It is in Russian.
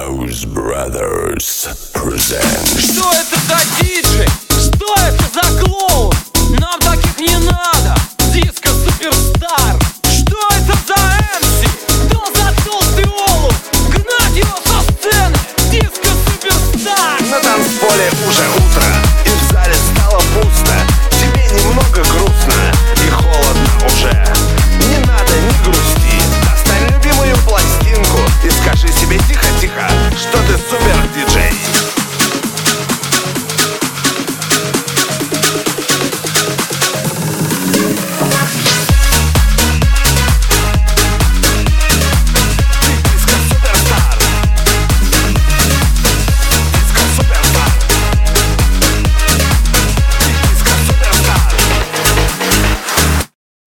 House Brothers present. Что это за диджей? Что это за клоун? Нам таких не надо. Диско суперстар. Что это за MC? Дал за толстый олух. Гнать его со сцены. Диско суперстар. На танцполе уже утро, и в зале стало пусто. Тебе немного грустно и холодно уже. Не надо, не грусти. Достань любимую пластинку и скажи себе тихо-тихо, что ты супер.